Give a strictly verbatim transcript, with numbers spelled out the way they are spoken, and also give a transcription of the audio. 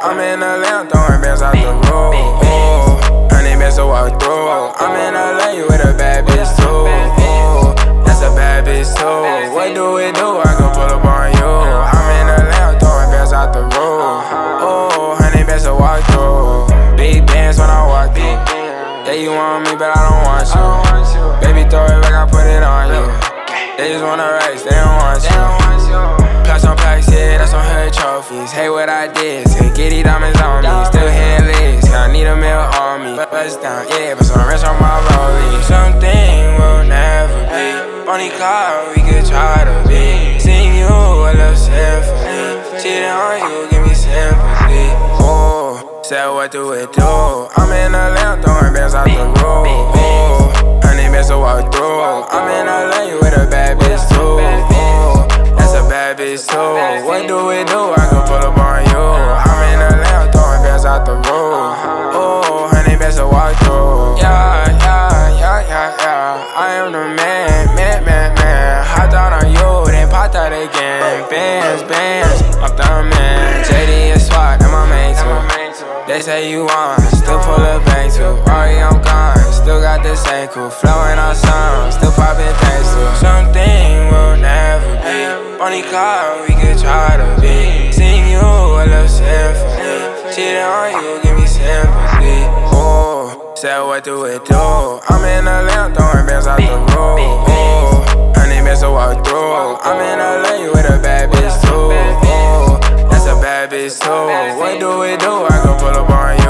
I'm in a lamb throwing bands out the road. Oh, honey bands to walk through. I'm in L A with a bad bitch too. Oh, that's a bad bitch too. What do we do? I can pull up on you. I'm in a lamb throwing bands out the road. Oh, honey bands to walk through. Big bands when I walk through. Yeah, you want me, but I don't want you. Baby, throw it back, I put it on you. They just wanna race, they don't want you. Plus on packs, yeah, that's on her trophies. Hey, what I did, say get these diamonds on me. Still headless, yeah, I need a meal on me. Bust down, yeah, but some rest on my rollie. Something will never be. Funny car, we could try to be. Sing you a little symphony. Cheating on you, give me sympathy. Oh, said what do it do? I'm in a lamp throwing bands out the road. Oh, honey bands to walk through. I'm in L A with a bad bitch too. Oh, that's a bad bitch too. What do we do? I can pull up on you. I'm in a lamp throwing bands out the road. Oh, honey bands to walk through. Yeah, yeah, yeah, yeah, yeah. I am the man, man, man, man. Hopped out on you, then popped out again. Bands, bands, I'm the man. J D is swat, and my main too. They say you want, still pull a bank too. Rory, I'm gone, still got the same cool. Flowing on some, still popping things too. Something will never be. Funny car, we could try to be. Sing you a little symphony. Cheating on you, give me sympathy. Oh, said what do it do? I'm in a lamp throwing bands out the road. Oh, honey bands to walk through. I'm in L A with a bad bitch too. Oh, that's a bad bitch too. What do we do? I can pull up on you.